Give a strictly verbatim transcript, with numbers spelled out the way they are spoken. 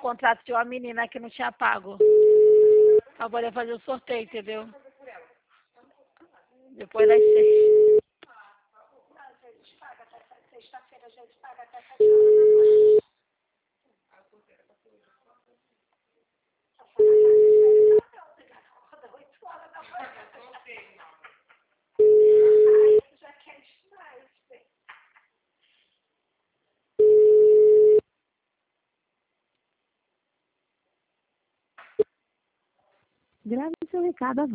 contrato de uma menina que não tinha pago. Pra poder fazer o sorteio, entendeu? Depois das seis. Sexta-feira a gente paga até sete horas da noite. Acorda oito horas da manhã. Ai, isso já quer demais, bem. Grave seu recado.